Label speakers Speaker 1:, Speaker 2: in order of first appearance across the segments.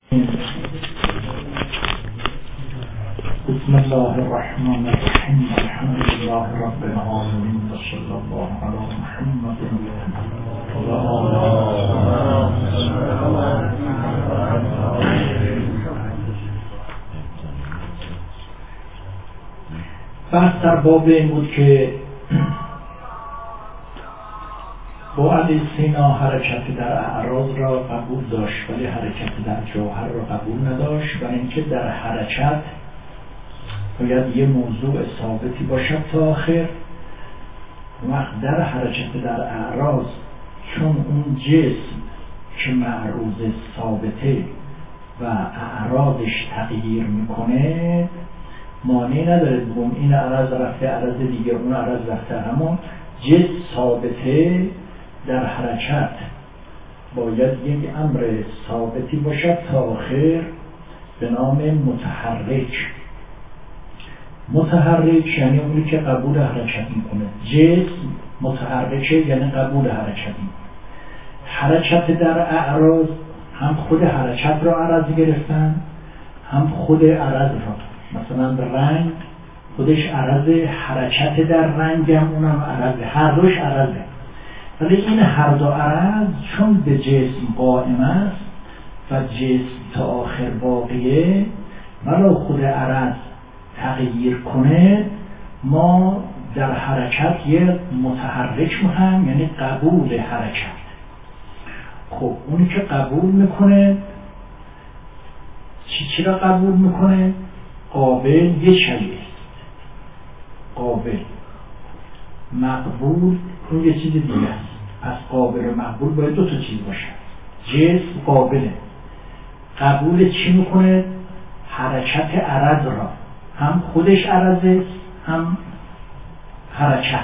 Speaker 1: بسم الله الرحمن الرحیم. الحمد لله رب العالمین و صلی الله علی محمد و بحث در باب این بود که با علی سینا حرکت در اعراض را قبول داشت ولی حرکت در جوهر را قبول نداشت و اینکه در حرکت باید یه موضوع ثابتی باشد تا آخر. وقت در حرکت در اعراض چون اون جسم که معروض ثابته و اعراضش تغییر میکنه مانعی نداره بگم این عرض رفته عرض دیگه اون عرض رفته، همون جسم ثابته در حرکت باید یک امر ثابتی باشد تا آخر به نام متحرک. متحرک یعنی اونی که قبول حرکت میکنه. جسم متحرکه یعنی قبول حرکت میکنه. حرکت در اعراض هم خود حرکت را عرض گرفتن هم خود عرض را. مثلا رنگ خودش عرض، حرکت در رنگ هم اونم عرضه، هر دوش عرضه. ولی این هر دو عرض چون به جسم قائم است و جسم تا آخر باقیه ولو خود عرض تغییر کنه ما در حرکت یه متحرک مهم یعنی قبول حرکت. خب اونی که قبول میکنه چی را قبول میکنه؟ قابل یه شیء قابل، مقبول اون یه چیز دیگه است. پس قابل و مقبول باید دو تا چیز باشه. جسم قابله، قبول چی میکنه؟ حرکت عرض را، هم خودش عرضه هم حرکت.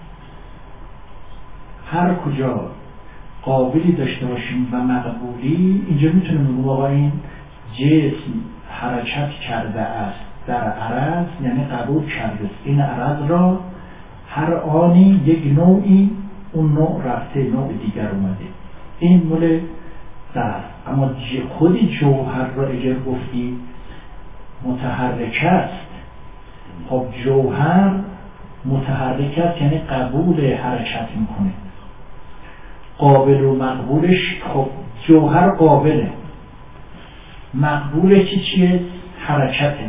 Speaker 1: هر کجا قابلی داشته باشیم و مقبولی اینجا میتونیم بگیم آقا این جسم حرکت کرده است در عرض یعنی قبول کرده است این عرض را، هر آنی یک نوعی اون نوع رفته نوع دیگر اومده. این مال در اما خودی جوهر را اگر گفتی متحرک است، خب جوهر متحرک است یعنی قبول حرکت میکنه. قابل و مقبولش، خب جوهر قابله، مقبولش چیه؟ حرکته.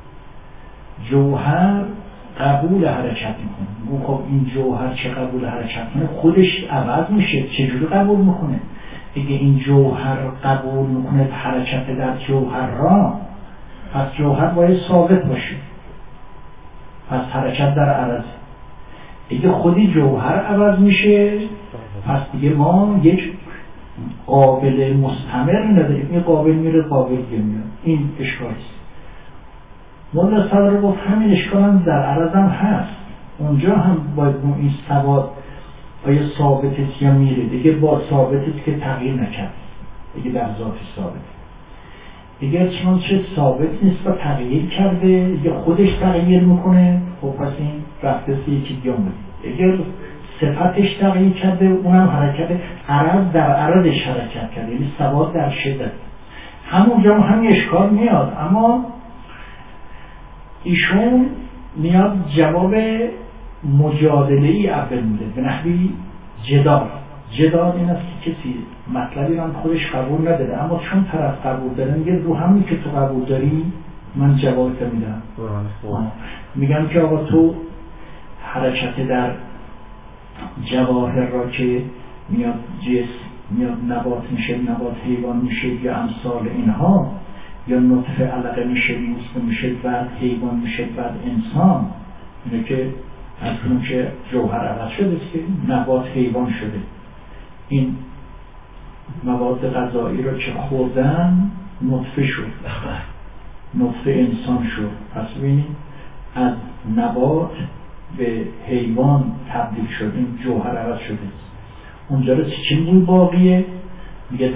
Speaker 1: جوهر قبول حرکت میکنه. خب این جوهر چه قبول حرکت کنه؟ خودش عوض میشه. چجوری قبول میکنه؟ اگه این جوهر قبول میکنه حرکت در جوهر را، پس جوهر باید ثابت باشه، پس حرکت در عرض. اگه خودی جوهر عوض میشه پس دیگه ما یک قابل مستمر نداریم. این قابل میره قابل میاد. این اشکالیست. مولا صدر گفت همین اشکال هم در عرض هم هست. اونجا هم باید این ثبات آیا ثابتست یا میره دیگه با ثابتست که تغییر نکرد دیگه در ذات ثابت. اگر چنانچه ثابت نیست و تغییر کرده یا خودش تغییر میکنه خب پس این رفته یکی دیگه اومده. اگر صفتش تغییر کرده اونم حرکت عرض در عرضش حرکت کرده یعنی ثبات در شدت. همونجا همین اشکال میاد. اما ایشون میاد جواب مجادله ای اول میده به نحوی جدال این است که کسی مطلبی من خودش قبول نداره اما چون طرف قبول داره میگه رو همین که تو قبول داری من جوابت میدم. میگم که آقا تو حرکت در جواهر را که میاد جسم میاد نبات میشه، نبات حیوان میشه یا امثال اینها، یا نطفه علقه میشه، موسم میشه، بعد حیوان میشه، بعد انسان، اینه که از اون که جوهر عوض شده است که نبات حیوان شده. این مواد غذایی را که خوردن نطفه شد، نطفه انسان شد. پس ببینید از نبات به حیوان تبدیل شد، این جوهر عوض شده. اونجا رو چی بود باقیه؟ میگه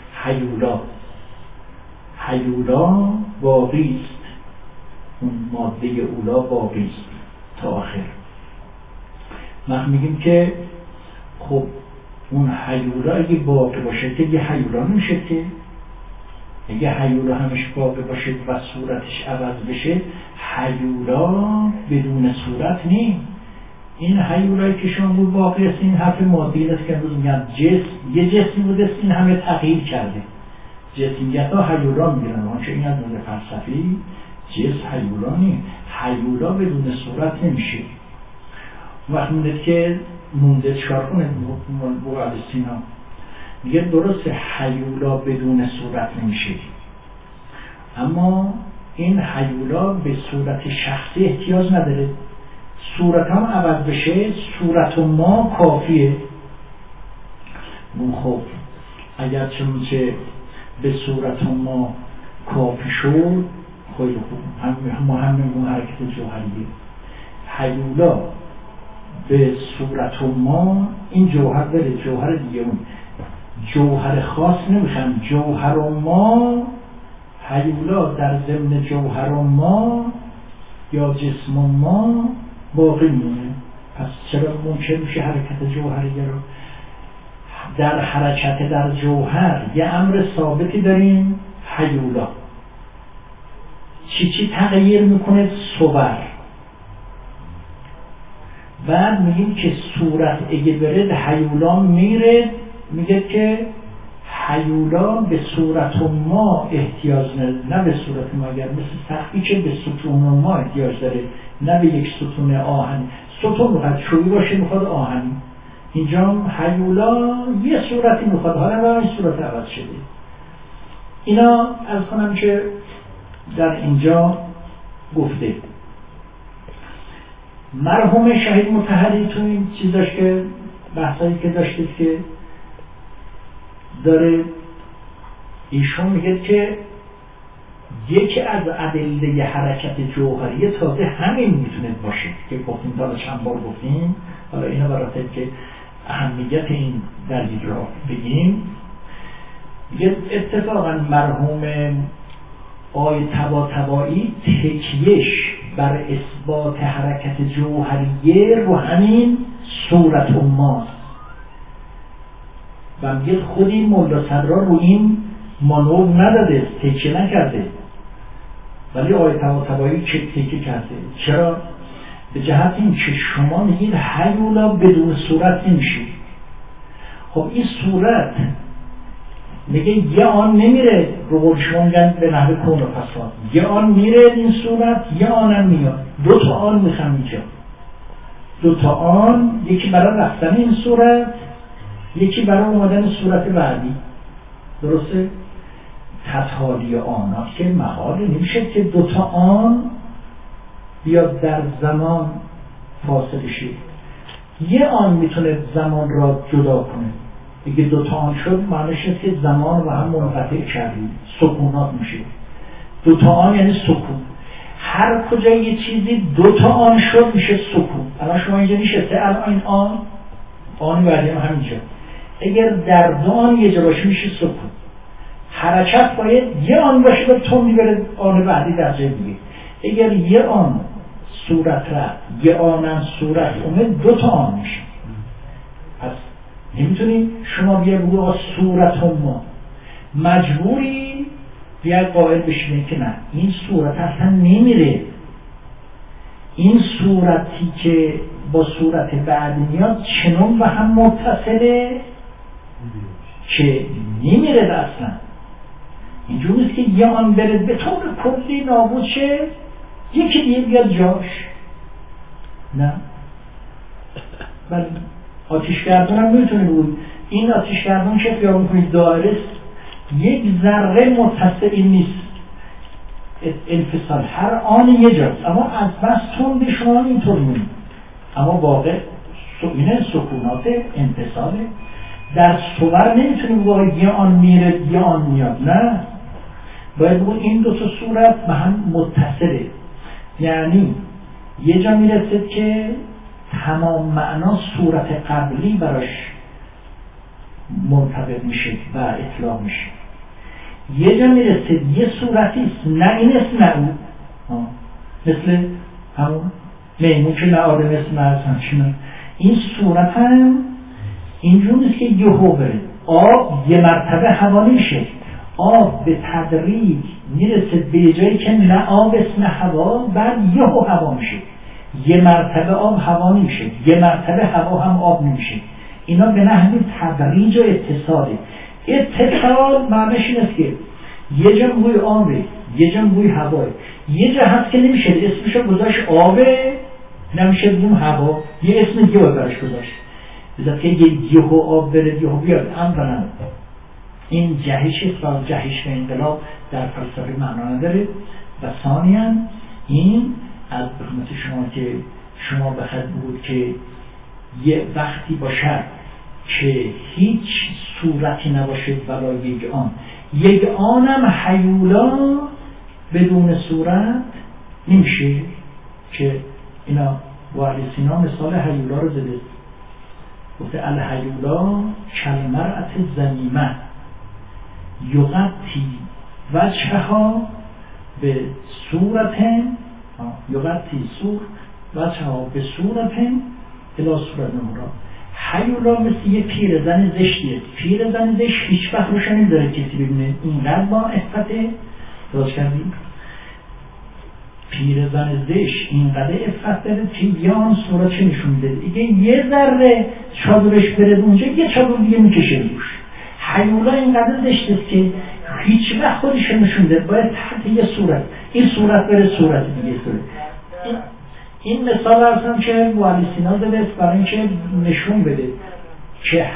Speaker 1: حیولا باقی است، اون ماده اولا باقی است تا آخر. ما میگیم که خب اون حیولا اگه باقی باشه که یه حیولا نمیشه که اگه هیولا همش باقی باشه و صورتش عوض بشه، هیولا بدون صورت نیست. این هیولایی که شما بود باقی است، این حرف مادی است که امروز میگن یه جسمی بوده این همه تغییر کرده. جسمیت ها هیولا میگیرن، آنچه این از نظر فلسفی جسم هیولا نیست. هیولا بدون صورت نمیشه. وقت مونده که مونده چکار کنه بوعد سینا میگه درسته هیولا بدون صورت نمیشه، اما این هیولا به صورت شخصی احتیاج نداره. صورت هم عوض بشه، صورت ما کافیه. خب اگر چنانچه به صورت ما کافی شد خیلی خوب، ما همین حرکت جوهریه. هیولا به صورت ما این جوهر بره، جوهر دیگه اون جوهر خاص نمیخوام. جوهر ما هیولا در ضمن جوهر ما یا جسم ما باقی میمونه. پس چرا ممکن میشه حرکت جوهریه رو در حرکت در جوهر یه امر ثابتی داریم، هیولا چی تغییر میکنه؟ صور. بعد میگیم که صورت اگه برد هیولا میره، میگه که هیولا به صورت ما احتیاج نداره، نه به صورت ما. اگر مثل سقفی که به ستون ما احتیاج داره، نه به یک ستون آهنی. ستون میخواد چوبی باشه، میخواد آهنی. اینجا هیولا یه صورتی میخواد، حالا به این صورت عوض شده. اینا از کنم که در اینجا گفته. مرحوم شهید مطهری تو این چیزاش که بحثایی که داشتید که داره، ایشون میگه که یکی از ادله حرکت جوهری تازه همین میتونه باشه که گفتیم، تا چند بار گفتیم. حالا اینا برای که اهمیت این دلیل را بگیم. میگه اتفاقا مرحوم آقای طباطبایی تکیهش بر اثبات حرکت جوهریه رو همین صورت ماست و میگه خودی مولا صدرا رو این مانور نداده، تکیه نکرده، ولی آقای طباطبایی تکیه کرده. چرا؟ به جهت این که شما میگید هیولا بدون صورت نمیشه. خب این صورت میگه یه آن نمیره، رو قول شما میگن به نحو کون و فساد، یه آن میره این صورت، یه آنم میاد. دو تا آن میخوام اینجا، دو تا آن، یکی برای رفتن این صورت، یکی برای اومدن صورت بعدی. درسته؟ تتالی آنات که محال نمیشه که دو تا آن بیاد در زمان فاصله شه. یه آن میتونه زمان را جدا کنه. اگه دوتا آن شد معنیش است که زمان و هم منقطع کردید، سکونات میشه. دوتا آن یعنی سکون. هر کجا یه چیزی دوتا آن شد میشه سکون. الان شما اینجا نشسته، الان این آن بعدی هم همینجا. اگر در دو آن یه جا باشه میشه سکون. حرکت باید یه آن باشه و تندی بره آن بعدی در جای دیگه. اگر یه آن صورت رفت، یه آنم صورت اومد، دوتا آن میشه. پس نمیتونی شما بیا بگو آقا صورت ما، مجبوری بیاید قائل بشینه که نه، این صورت اصلا نمیره. این صورتی که با صورت بعدی میاد چنون و هم متصله که نمیره اصلا. اینجور نیست که یه آن بره به طور کلی نابود شه، یکی دیگه بیاد جاش. نه. بله آتشگردان هم میتونه بود. این آتشگردان که خیال میکنید دایره است، یک ذره متصل نیست، انفصال هر آن یه جاست، اما از بس تند شما اینطور میمونید. اما واقع اینه سکونات انفصاله. در صور نمیتونیم بگوید یه آن میره یه آن میاد، نه، باید بگوید این دو تا صورت به هم متصله. یعنی یه جا میرسید که تمام معنا صورت قبلی براش منطبق میشه و اطلاق میشه. یه جا میرسید یه صورتی است، نه این است نه اون، مثل همون میمون که نه آدم است نه همچنان. این صورت هم اینجور نیست که یهو بره. آب یه مرتبه هوا نمیشه، آب به تدریج میرسه به جایی که نه آب است نه هوا، بعد یهو هوا میشه. یه مرتبه آب هوا نمیشه، یه مرتبه هوا هم آب نمیشه. اینا به نحو تدریج و اتصاله. اتصال معنیش این است که یه جا بوی آبه، یه جا بوی هواه، یه جا هست که نمیشه اسمشو گذاشت آبه، نمیشه بگیم هوا، یه اسم دیگه براش گذاشت. بذار که یهو آب بره یهو بیاد، امر این جهش است. جهش و انقلاب در فلسفه معنا نداره. و ثانیاً این از خدمت شما که شما بخواد بود که یه وقتی باشد که هیچ صورتی نباشه ولا یک آنم هیولا بدون صورت نمیشه، که اینا وحلی سینا مثال هیولا رو زده، گفته الهیولا کالمرأة الذمیمه یغطی وجهها به صورت یغطی وجهها به صورت الی صورت نمورا. هیولا مثل یه پیرزن زشتیه. پیرزن زشت هیچ وقت روش نمیذاره کسی ببینه. اینقدر با عفته درست کردی؟ پیرزن زشت اینقدر عفت داره که یه آن صورت چه نشون میده، دیگه یه ذره چادرش بره اونجا یه چادر دیگه میکشه روش. هیولا اینقدر زشت است که هیچ وقت خودش نشون ده، باید تحت یه صورت، این صورت بره صورت دیگه صورت. این مثال هستم که وحلی سینا زده است برای اینکه نشون بده که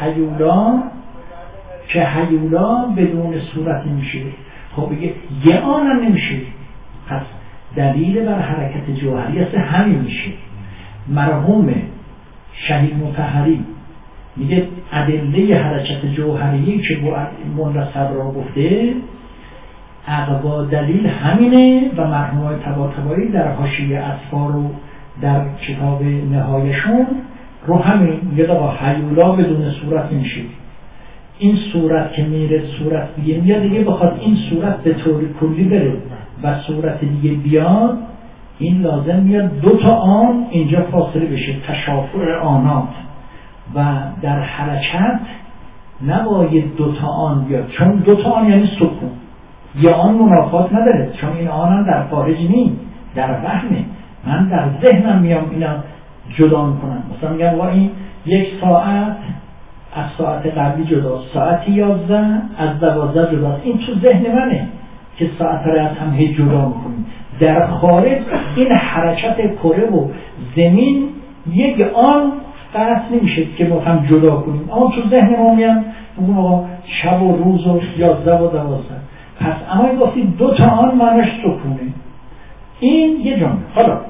Speaker 1: هیولا بدون صورت میشه. خب بگه یه آنم نمیشه، پس دلیل بر حرکت جوهری است همین میشه. مرحوم شهید مطهری میگه ادله حرکت جوهری که ملا صدرا گفته اقوا دلیل همینه و مرحوم طباطبایی در حاشیه اصفار و در کتاب نهایشون رو همین میگه با هیولا بدون صورت نمیشه. این صورت که میره صورت دیگه میاد، دیگه بخواد این صورت به طور کلی بره و صورت دیگه بیاد، این لازم میاد دو تا آن اینجا فاصله بشه، تشافر آنات. و در حرکت نباید دو تا آن بیاد، چون دو تا آن یعنی سکون، یا آن منافات نداره، چون این آنم در خارج نیست، در وهمه. من در ذهنم میام اینا جدا میکنم، مثلا میگم وا این 1 ساعت از ساعت قبلی جداست، ساعت 11 از 12 جداست. این تو ذهن منه که ساعت را از هم هی جدا میکنیم. در خارج این حرکت کره و زمین یک آن قطع نمیشه که ما هم جدا کنیم، اما تو ذهن ما میام اون شب و روز و 11 و 12. پس اما گفتی دو تا آن معنیش سکونه. این یه جمله. حالا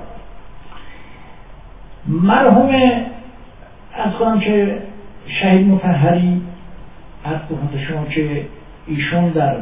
Speaker 1: مرحوم از کنم که شهید مطهری از کنم شما که ایشون در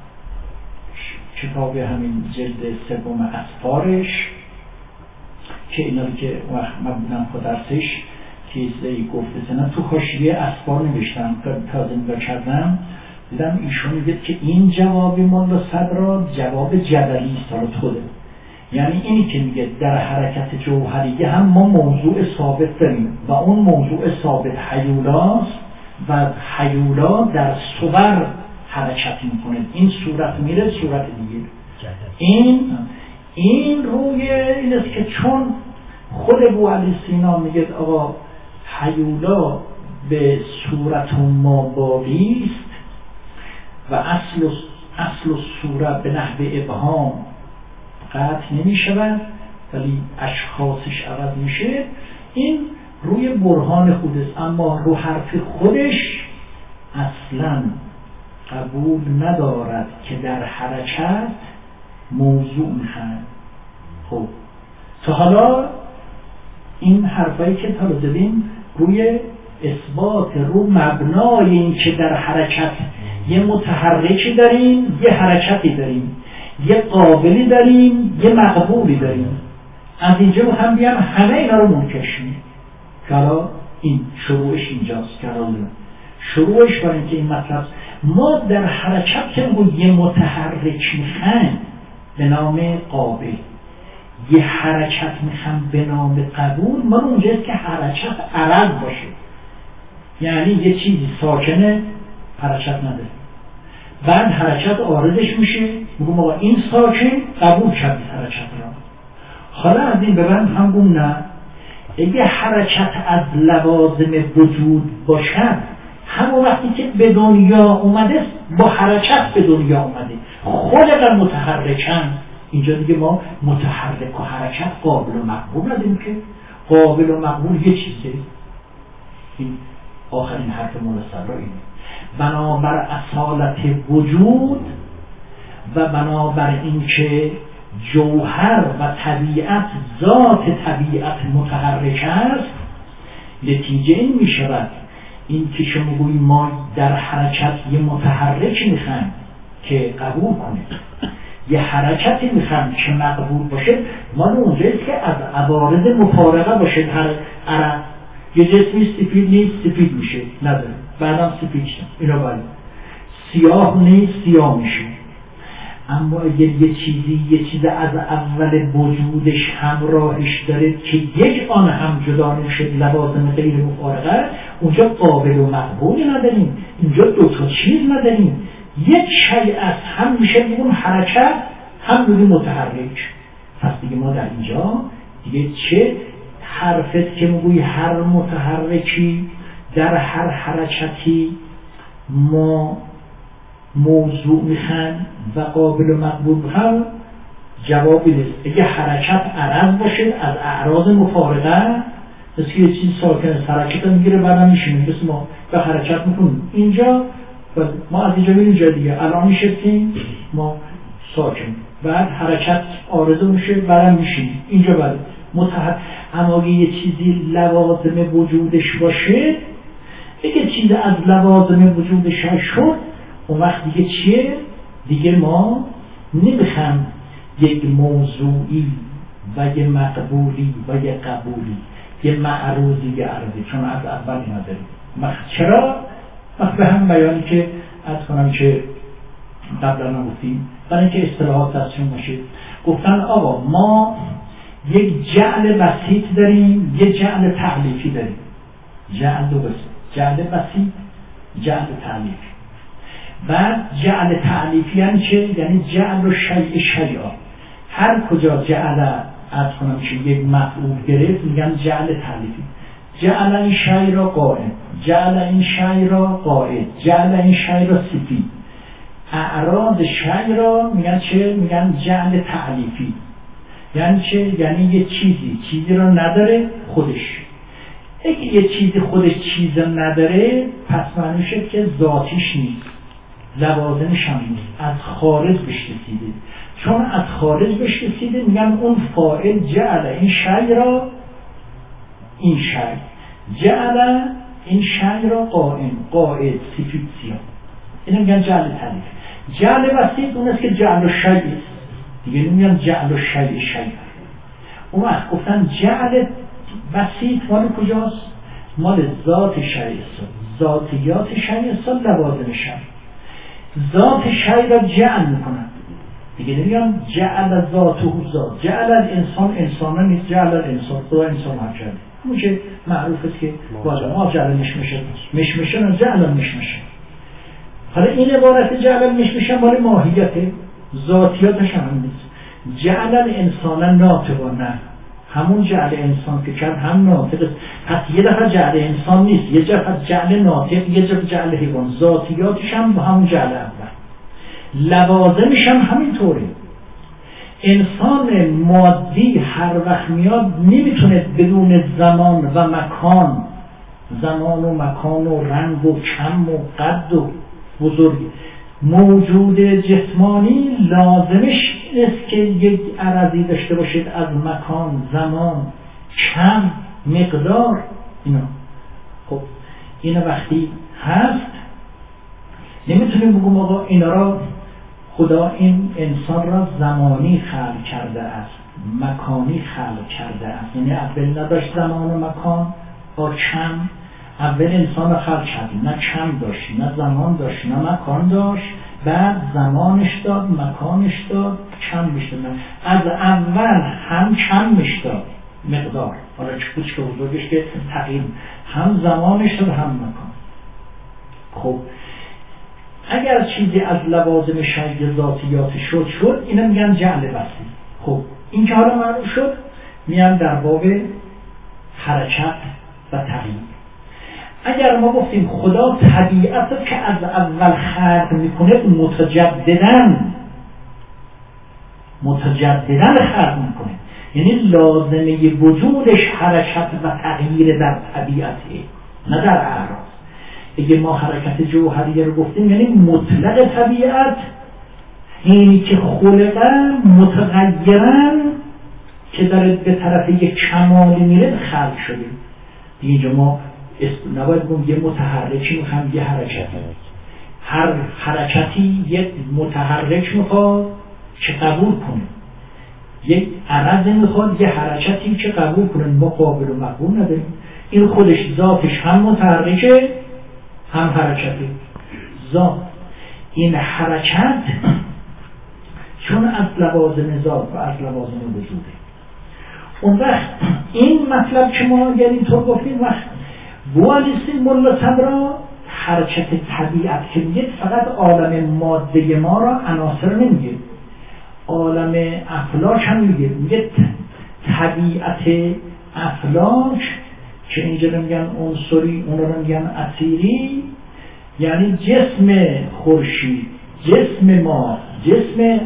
Speaker 1: کتاب همین جلد 3 اصفارش که اینا رو که من بودم خود درسش چیزی گفته سنم تو حاشیه اصفار نوشتم، تازه نگاه کردم دیدم ایشون میگه که این جواب ملا صدرا جواب جدلی است خوده. یعنی اینی که میگه در حرکت جوهریه هم ما موضوع ثابت داریم و اون موضوع ثابت هیولاست و هیولا در صور حرکت میکنه، این صورت میره صورت دیگه. این روی این است که چون خود وحلی سینا میگه آقا هیولا به صورت ما باقی است و اصل صورت به نحو ابهام قطع نمی شود ولی اشخاصش عوض میشه. این روی برهان خود است، اما رو حرف خودش اصلا قبول ندارد که در حرکت موضوع میخواد. خب تا حالا این حرفایی که تا حالا زدیم روی اثبات رو مبنای این که در حرکت یه متحرکی داریم، یه حرکتی داریم، یه قابلی داریم، یه مقبولی داریم. از اینجا هم بیام همه اینا رو منکشیم که حالا این شروعش اینجاست. که شروعش برای اینکه این مطلب ما در حرکت که یه متحرک میخوایم به نام قابل، یه حرکت میخوایم به نام قبول، ما اونجاست که حرکت عرض باشه، یعنی یه چیزی ساکنه حرکت نداره. بعد حرکت عارضش میشه، میگم آقا این ساکن قبول کرد حرکت را. حالا از این به بعد هم گم نه، اگه حرکت از لوازم وجود باشد، همون وقتی که به دنیا اومده با حرکت به دنیا اومده، خلق متحرکن، اینجا دیگه ما متحرک و حرکت قابل و مقبول ندیم که قابل و مقبول یه چیزه. این آخرین حرف مولا صدرا اینه، بنابر اصالت وجود و بنابر این که جوهر و طبیعت ذات طبیعت متحرک است، نتیجه این می شود این که شما گویی ما در حرکت یه متحرک میخوایم که قبول کنه، یه حرکتی میخوایم که مقبول باشه، ما اونجاییست که از عوارض مفارقه باشه. عرق یه جسمی سفید نیست سفید میشه، نداره، بعدم سفید شد، اینا باید سیاه نیست سیاه میشه. اما اگر یه چیز از اول وجودش همراهش داره که یک آن هم جدا نمیشه، لوازم غیر مفارقه، اونجا قابل و مقبول نداریم، اینجا دوتا چیز نداریم، یک شیء است، هم میشه بگیم حرکت هم بگیم متحرک. پس دیگه ما در اینجا دیگه چه حرفت که میگوی هر متحرکی در هر حرکتی ما موضوع میخوان و قابل و مقبول میخوان، جوابی نیست. اگه حرکت عرض باشه از اعراض مفارقه، مثل که یه چیز ساکن حرکت میگیره بعدم میشینه، مثل ما به حرکت میکنیم اینجا و ما از اینجا میریم جا دیگه، الان میشستیم ما ساکن، بعد حرکت عارضه میشه بعدم میشینیم اینجا بعد اما اگه یه چیزی لوازم وجودش باشه، اگه چیز از لوازم وجودش شد، اون وقت دیگه چیه؟ دیگه ما نمیخوام یک موضوعی و یه مقبولی و یه قبولی، یه معروضی یه عرضی، چون از اول نداریم. چرا؟ به هم بیانی که از کنم که قبلا نگفتیم، برای اینکه اصطلاحات دستشون باشه، گفتن آقا ما یک جعل بسیط داریم، یک جعل تعلیفی داریم. جعل بسیط، جعل تعلیفی. بعد جعل تعلیفی یعنی چه؟ یعنی جعل و شیء شیئا. هر کجا جعل از کنم که یک مفعول گرفت میگن جعل تعلیفی. جعل این شیء را قائم، جعل این شیء را قائد، جعل این شیء را سفید. اعراض شیء را میگن چه؟ میگن جعل تعلیفی. یعنی چه؟ یعنی یه چیزی را نداره خودش. اگه یه چیزی خودش چیز نداره، پس معنی شد که ذاتیش نیست، لوازمش هم نیست، از خارج بهش رسیده. چون از خارج بهش رسیده میگن اون فاعل جعل این شیء را، این شیء جعل این شیء را قائم، قائد، سفید سیاه، اینو میگن جعل تعلیف. جعل بسیط اون است که جعل و شیء دیگه نمیگن جعل و شیء شیء. اون وقت گفتن جعل بسیط مال کجاست؟ مال ذات شیء است، ذاتیات شیء است، لوازم شیء. ذات شیء را جعل میکنن دیگه، نمیگن جعل ذاته ذات، جعل الانسان انسانا نیست، جعل الانسان خدا انسان هم کرده. همون که معروف است که ما جعل مشمشه نه جعل مشمشه. حالا این عبارت جعل مشمشه مال ماهیت ذاتیاتش هم نیست. جعل الانسان ناطقا، همون جعل انسان که کرد هم ناطق است. پس یه دفعه جعل انسان نیست، یه دفعه جعل ناطق، یه دفعه جعل حیوان. ذاتیاتش هم با همون جعل اول، لوازمش هم همینطوره. انسان مادی هر وقت میاد نمیتونه بدون زمان و مکان، زمان و مکان و رنگ و کم و قد و بزرگی، موجود جسمانی لازمش است که یک عرضی داشته باشید از مکان، زمان، کم، مقدار. اینا خب اینا وقتی هست نمیتونیم بگم آقا اینا را خدا این انسان را زمانی خلق کرده است، مکانی خلق کرده است. یعنی اول نداشت زمان و مکان با کم، اول انسان را خلق کرد، نه کم داشت، نه زمان داشت، نه مکان داشت، بعد زمانش داد، مکانش داد، کم میشد. از اول هم کم میشد مقدار، حالا چه که بزرگش که تقییم، هم زمانش داد هم مکان. خب اگر چیزی از لوازم شیء ذاتیات شد اینا میگن جعل وصفی. خب این که حالا معلوم شد، میان در باب حرکت و تغییر. اگر ما گفتیم خدا طبیعت که از اول خلق میکنه متجدداً خلق میکنه، یعنی لازمه وجودش حرکت و تغییر در طبیعته، نه در اعراض. اگه ما حرکت جوهریه رو گفتیم یعنی مطلق طبیعت، اینی که خلقن متغیرن که در به طرف یک کمالی میره خلق شده. اینجا ما نباید بگم یه متحرکی میخوام یه حرکتی، هر حرکتی یک متحرک میخواد که قبول کنه، یک عرض میخواد یه حرکتی که قبول کنه، ما قابل و مقبول نداریم. این خودش ذاتش هم متحرکه هم حرکته. ذات این حرکت چون از لوازم ذات و از لوازم وجوده. اون وقت این مطلب که ما اگر اینطور گفتیم وقت بوالیسی ملا تبرا حرکت طبیعت که میگه فقط عالم ماده ما را عناصر نمیگه، عالم افلاک هم میگه طبیعت افلاک که اینجا میگن عنصری، اون رو میگن اثیری، یعنی جسم خورشید، جسم ما، جسم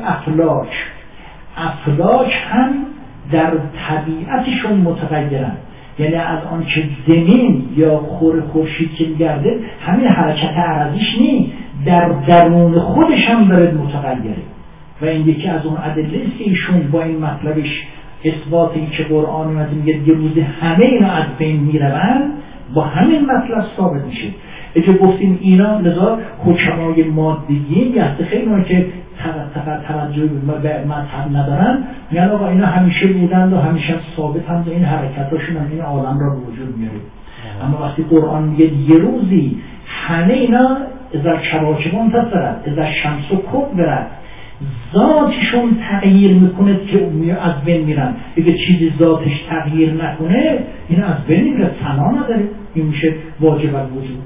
Speaker 1: افلاک هم در طبیعتشون متغیرن. یعنی از آن که زمین یا خورشید که میگرده همین حرکت عرضیش نی، در درون خودش هم داره متغیره. و این یکی از اون ادله است که ایشون با این مطلبش اثبات این که قرآن اومده میگه یه روز همه اینا از بین میروند، با همین مطلب ثابت میشه. اگه گفتیم اینا لذا حکمای مادیین یا خیلی اونا که توجه به مذهب ندارن میگن آقا اینا همیشه بودند و همیشه ثابت هم این حرکتاشون هم این عالم را به وجود میاره. اما وقتی قرآن میگه یه روزی همه اینا اذا کواکب انتصرت اذا شمس کبرت ذاتشون تغییر میکنه که از بین میرن. اگه چیزی ذاتش تغییر نکنه اینا از بین میره، فنا نداره، این میشه واجب الوجود.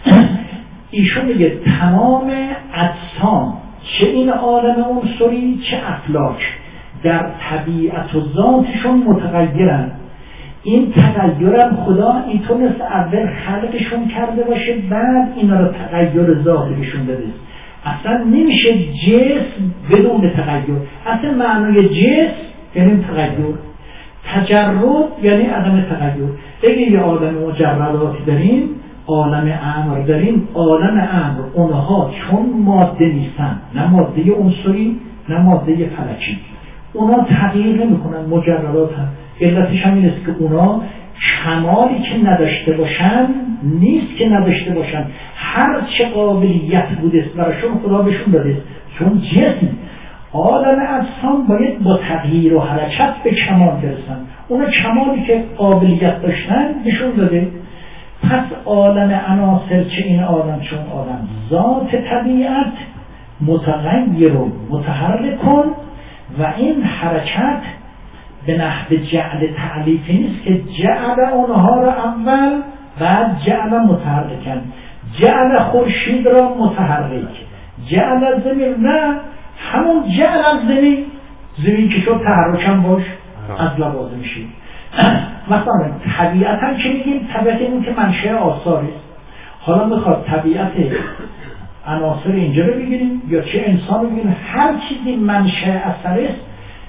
Speaker 1: ایشون میگه تمام اجسام چه این عالم عنصری چه افلاک در طبیعت و ذاتشون متغیرن. این تغییرم خدا اینطور مثل اول خلقشون کرده باشه بعد اینا رو تغییر ظاهرشون بده. اصلا نمیشه جسم بدون تغییر. اصلا معنای جسم یعنی تغییر، تجرد یعنی عدم تغییر. اگه یه عالم مجرداتی داریم، عالم امر داریم، عالم امر اونها چون ماده نیستن، نه ماده عنصری نه ماده فلکی، اونا تغییر نمیکنن، مجردات هم. علتش هم این است که اونا کمالی که نداشته باشن نیست که نداشته باشن، هر چه قابلیت بوده براشون خدا بهشون داده، چون جسم عالم اجسام باید با تغییر و حرکت به کمال برسن، اونا کمالی که قابلیت داشتن بهشون داده. پس عالم عناصر چه این عالم چون عالم ذات طبیعت متغیر و متحرک کن و این حرکت به نحو جعل تعلیفی نیست که جعل اونها را اول بعد جعل متحرکن، جعل خورشید را متحرک، جعل زمین نه، همون جعل زمین که شد تحرکم باش از لوازم شید. مثلا طبیعت هم که میگیم طبیعت این که منشأ آثار است. حالا میخواد طبیعت عناصر اینجا رو بگیریم یا چه انسان رو بگیریم، هر چیزی منشأ اثر است.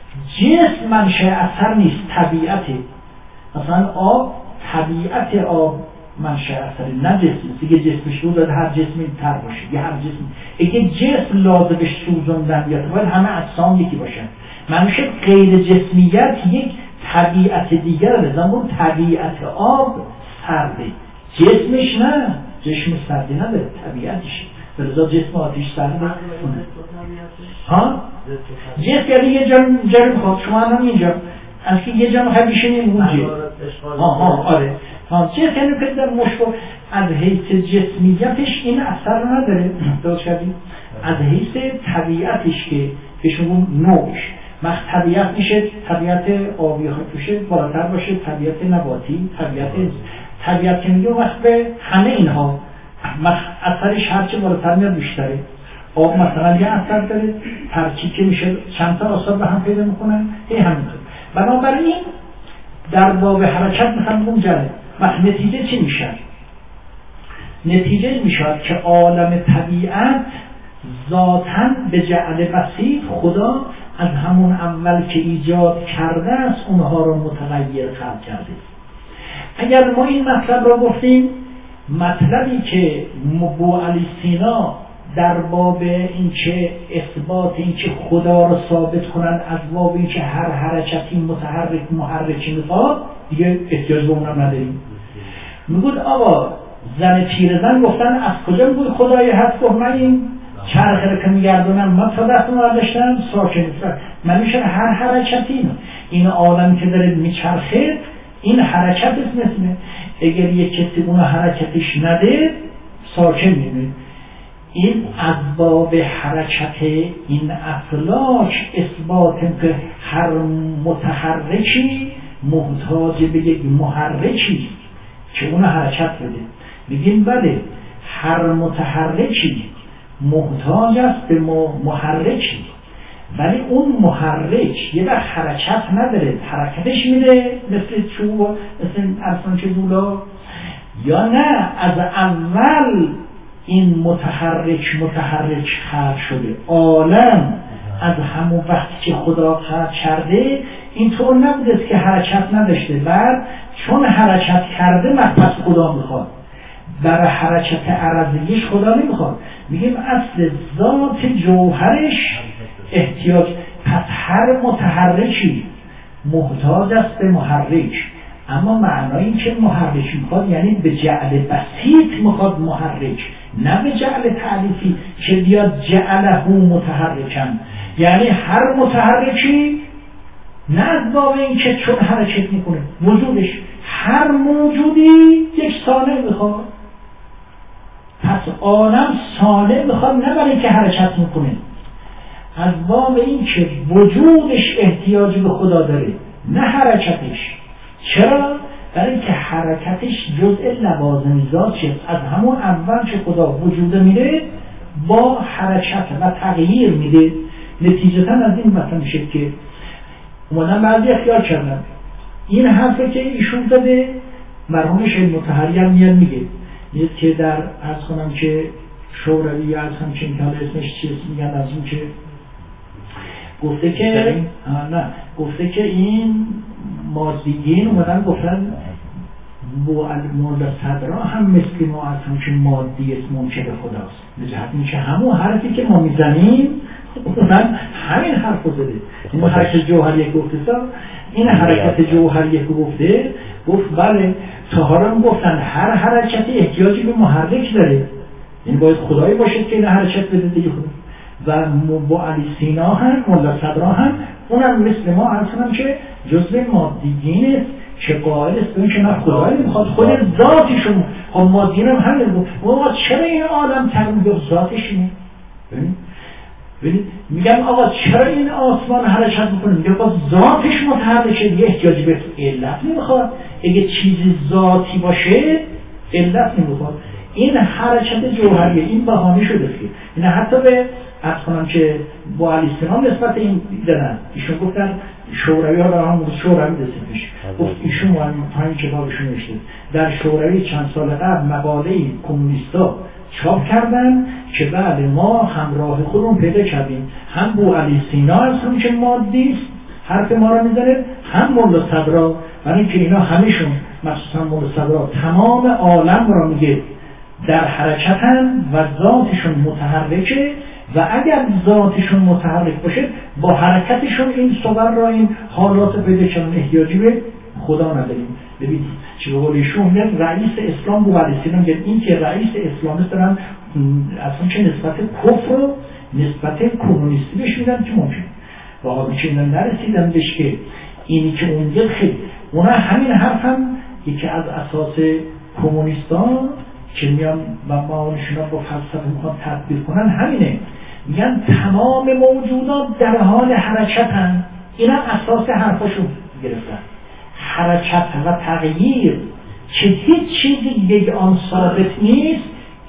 Speaker 1: جسم منشأ اثر نیست، طبیعته. مثلا آب، طبیعت آب منشأ اثر نه جسم. دیگه جسمش رو داده هر جسمی تر باشه یا هر جسم. اگه جسم لازمش سوزوندن یا باید همه اجسام یکی باشن. منشأ غیر جسمیت یک طبیعت دیگر است. اما طبیعت آب سرده، جسمش نه، جسم سردی نداره، طبیعتش. برزا جسم آتیش سرده ها؟ جسم یعنی یه جا میخواد، شما هم اینجا از که یه جا میخواد بیشنیم اون جسم آره جسم یعنی که در مشبه از حیث جسمیتش این اثر نداره، درست کردیم؟ از حیث طبیعتش که شما نوعش وقت طبیعت میشه، طبیعت آبی باشه بالاتر باشه، طبیعت نباتی، طبیعت که میگه وقت به همه اینها اثرش هرچه بالاتر میاد بیشتره. آب مثلا یه اثر داره، ترکیب که میشه چند تا آثار به هم پیدا میکنن، همینطور. بنابراین در باب حرکت میخوام بگم جره نتیجه چی میشه؟ نتیجه میشه که عالم طبیعت ذاتاً به جعل بسیط خدا از همون اول که ایجاد کرده است اونها رو متغیر خلق کرده. اگر ما این مطلب را گفتیم، مطلبی که ابوعلی سینا در باب اینکه اثبات اینکه خدا رو ثابت کنند از باب اینکه هر حرکتی متحرک محرکی میخواد، دیگه احتیاج به اونم نداریم. میگود آقا زن پیرزن گفتن از کجا میگود خدایی هست؟ گفت من این چرخه رو که میگردونم من تا دست برداشتم ساکن نیستم. من میشه هر حرکتی این عالم که داره میچرخه این حرکت اسمه. اگر یک کسی اون حرکتش نده ساکن میمونه. این از باب حرکت این افلاک اثبات که هر متحرکی محتاج به یک محرکی که اون حرکت بده. میگیم بله هر متحرکی محتاج است به محرکی، ولی اون محرک یه وقت حرکت نداره، حرکتش میده مثل چوب، مثل اصلا چه دولا، یا نه از اول این متحرک خلق شده. عالم از همون وقتی که خدا خلق کرده اینطور نبوده که حرکت نداشته، بعد چون حرکت کرده پس خدا میخواد. برای حرکت عرضیش خدا نمیخواد. میگیم اصل ذات جوهرش احتیاج، پس هر متحرکی محتاج است به محرک. اما معنای این که محرک میخواد یعنی به جعل بسیط میخواد محرک، نه به جعل تعلیفی که بیاد جعله متحرکن. یعنی هر متحرکی نه از باب این که چون حرکت میکنه وجودش، هر موجودی یک صانع میخواد. پس عالم صانع میخواد نه برای اینکه حرکت میکنه، از باب این که وجودش احتیاج به خدا داره نه حرکتش. چرا؟ برای اینکه حرکتش جزء لوازم ذاتشه. از همون اول که خدا وجود میده با حرکت و تغییر میده. نتیجتا از این مثلا میشه که اومدن بعضی اختیار کردن این حرفه که ایشون زده مرحوم شیخ مطهری هم میاد میگه که در عرض کنم که شوروی عرض کنم که این اسمش چیز میگن از اون که گفته که گفته که این مادیین اومدن گفتن مولا صدرا هم مثل ما اصلا که مادی است منکر خداست. نجات این که همون حرفی که ما میزنیم اونم همین حرف رو زده. این حرکت جوهریه که گفته این حرکت جوهریه که گفته گفت بله تا حالا گفتن هر حرکتی احتیاجی به محرک داره، یعنی باید خدایی باشد که این حرکت بده دیگه خدا. و ابوعلی سینا هم مولا صدرا هم اونم مثل ما اصلا که جزء مادیین است که قائل است به اینکه نه خدایی نمیخواد، خود ذاتشون. خب مادیین هم همین بود. آقا چرا این عالم تغییر ذاتشونه؟ ببین میگم آقا چرا این آسمان حرکت میکنه؟ میگه آقا ذاتش متحرکه دیگه احتیاجی به علت نمیخواد. اگه چیزی ذاتی باشه علت نمیخواد. این حرکت جوهریه، این بهانه شده که این حتی به اصلا که با علی سینا نسبت این دیدن ایشون گفتن شوروی ها در هم شوروی دستش گفت ایشون پایین کتابشون نوشته در شوروی چند سال قبل مقاله کمونیستا چاپ کردن که بعد ما همراه خودمون پیدا کردیم، هم بو علی سینا هستن که مادی است حرف ما رو میزنه، هم مولا صدرا، برای اینکه اینا همشون مخصوصا مولا صدرا تمام عالم را میگه در حرکتن و ذاتشون متحرکه و اگر ذاتشون متحرک باشه با حرکتشون این صور را این حالات پیدا کردن احتیاجی به خدا نداریم. ببینید چه به قول ایشون رئیس اسلام بو علی سینا میگه این که رئیس اسلامیست دارن اصلا چه نسبت کفر و نسبت کمونیستی بهش میدن که ممکن و حالا که اینا نرسیدن بهش که اینی که اونجا خیلی اونا همین حرف هم یکی از اساس کمونیستان که میان و معانشون با فلسفه میخوان تطبیق کنن همینه، میگن تمام موجودات در حال حرکتن. اینا اساس حرفاشون گرفتن حرکت و تغییر که هیچ چیزی دیگه آن ثابت نیست.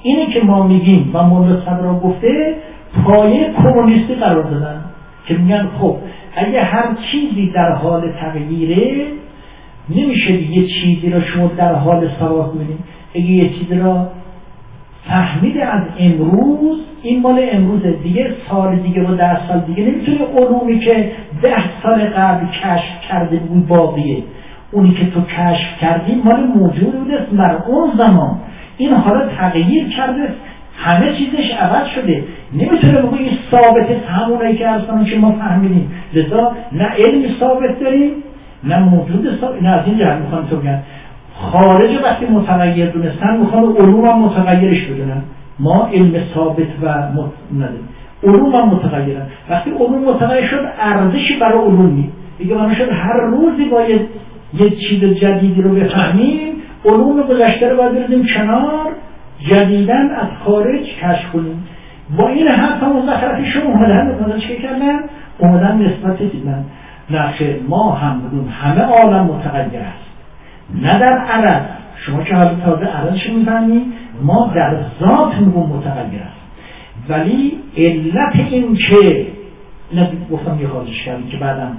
Speaker 1: اینی که ما میگیم و مولا صدرا گفته پایه کمونیستی قرار دادن که میگن خب اگه هر چیزی در حال تغییره نمیشه یه چیزی رو شما در حال ثبات ببینید. اگه یه چیزی رو فهمیده از امروز، این مال امروزه دیگه، سال دیگه و 10 سال دیگه نمیتونه علومی که 10 سال قبل کشف کرده بود باقیه. اونی که تو کشف کردی مال موجود بوده در اون زمان، این حالا تغییر کرده، همه چیزش عوض شده. نمیتونه بگه این ثابته همونایی که اصلا که ما فهمیدیم. لذا نه علم ثابت داریم نه موجود ثابت. نه از این جهت میخوام تو بگم خارج وقتی متغیر دونستن میخوام علوم هم متغیرش بدونن. ما علم ثابت و نداریم، علوم هم متغیرن. وقتی علوم متغیر شد ارزشی برای علوم نیست دیگه. ما شد هر روزی باید یه چیز جدیدی رو بفهمیم، علوم گذشته رو باید بردیم کنار، جدیدن از خارج کشف کنیم. با این حرف هم مزخرفیشون اومدن چه کردن؟ اومدن نسبت دیدن نخیر ما هم بدون همه عالم متغیر است، نه در عرض. شما که حالا تازه عرضش میفهمید، ما در ذات میگم متغیر است. ولی علت این که گفتم یه خواهدش کردیم که بعدم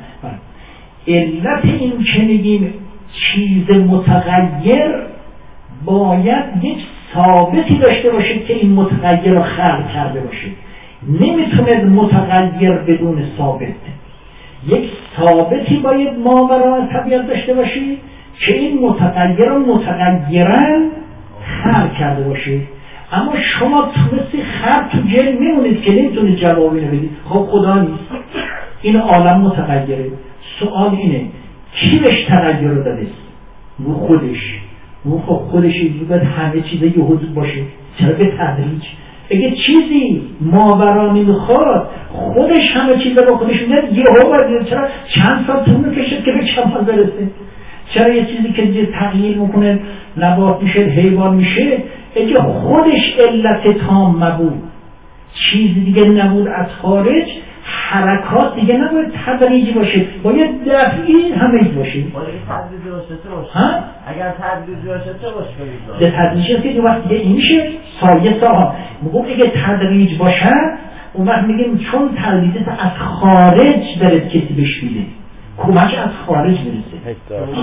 Speaker 1: علت این که میگیم چیز متغیر باید یک ثابتی داشته باشید که این متغیر رو خلق کرده باشید. نمیتونه متغیر بدون ثابت. یک ثابتی باید ماورای طبیعت داشته باشید که این متغیر رو متغیرن خلق کرده باشید. اما شما مثل خر تو گل میمونید که نمیتونید جوابی بدید. خب خدا نیست، این عالم متغیره. سوال اینه کی بهش تغییر رو داده؟ رو خودش. خب خودش باید همه چیزا یهود باشه. چرا به تدریج؟ اگه چیزی ماورا نمیخواد خودش همه چیزا با خودش میاد، یهو باید چرا چند سال طول میکشه که به کمال برسه؟ چرا یه چیزی که تغییر میکنه نبات میشه حیوان میشه، اگه خودش علت تام نبود، چیز دیگه نبود از خارج، حرکات دیگه نباید تدریجی باشه، باید دفعی همه باشه.
Speaker 2: تدریجی باشه اگر تدریجی باشه چه باشه؟
Speaker 1: تدریجی هست که دو وقت دیگه این میشه سایه ساها. میگم اگه تدریج باشه اون وقت میگیم چون تدریجت از خارج دارد کسی بهش میده، کمک از خارج برسه.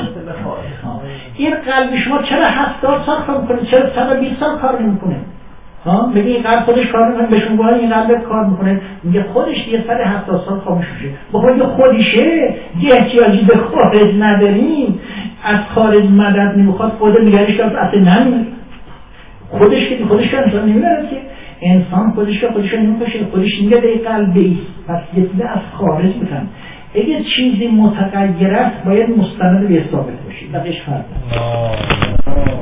Speaker 1: این قلب شما چرا 70 سال کار میکنه؟ چرا 120 سال کار نمیکنه؟ میگه این قلب خودش کار میکنه، بهشون گوهر این قلبت کار میکنه. میگه خودش دیگه 170 سال خاموش میشه. بخواه یه خودشه، یه احتیاجی به خارج نداریم، از خارج مدد نمیخواد، خود نگرش کرد اصلا نمیده. خودش که خودش که انسان نمیداره که انسان خودش که خودش نمیکشه، خودش میگه به قلب بیست، پس یه چیزی از خارج میکنه. اگه چیزی متغیر است باید مستند به ثابت باشه. بقیش فرق